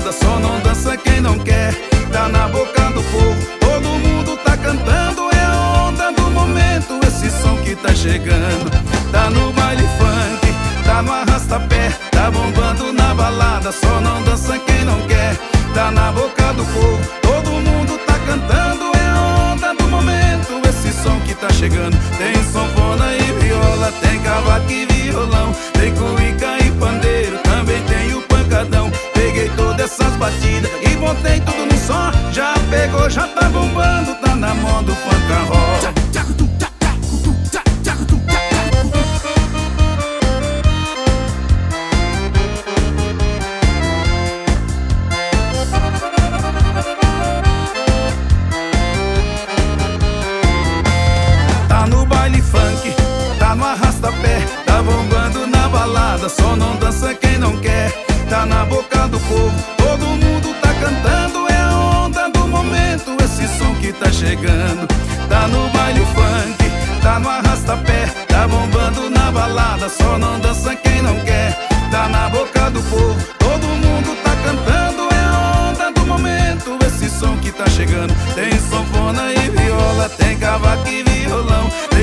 balada, só não dança quem não quer. Tá na boca do povo, todo mundo tá cantando. É a onda do momento, esse som que tá chegando. Tá no baile funk, tá no arrasta-pé, tá bombando na balada, só não dança quem não quer. Tá na boca do povo, todo mundo tá cantando. É a onda do momento, esse som que tá chegando. Tem sanfona e viola, tem cavaco e violão, tem cuíca e pandeiro, também tem o pancadão. Peguei todas essas batidas e botei tudo no som. Já pegou, já tá bombando, tá na mão do funk and roll. Tá no baile funk, tá no arrasta-pé, tá bombando na balada, só não dança quem não quer. Tá na boca do povo, todo mundo tá cantando. É a onda do momento, esse som que tá chegando. Tá no baile funk, tá no arrasta-pé, tá bombando na balada, só não dança quem não quer. Tá na boca do povo, todo mundo tá cantando. É a onda do momento, esse som que tá chegando. Tem sanfona e viola, tem cavaco e violão,